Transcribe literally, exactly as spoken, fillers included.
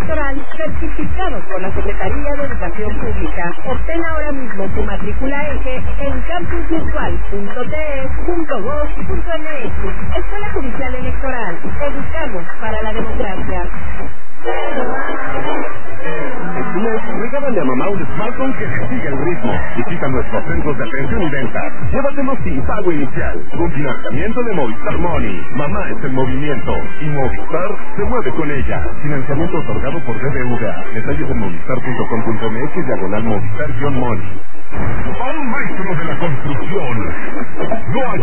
electoral certificado por la Secretaría de Educación Pública. Obtén ahora mismo tu matrícula eje en campus virtual punto t e punto gov punto m x. Escuela Judicial Electoral. Educamos para la democracia. Este mes, regálale a mamá un smartphone que le siga el ritmo. Visita nuestros centros de atención y venta. Llévatelo sin pago inicial, con financiamiento de Movistar Money. Mamá está en movimiento y Movistar se mueve con ella. Financiamiento otorgado por B B V A. Detalles en movistar punto com punto m x diagonal Movistar-Money. A un maestro de la construcción. No hay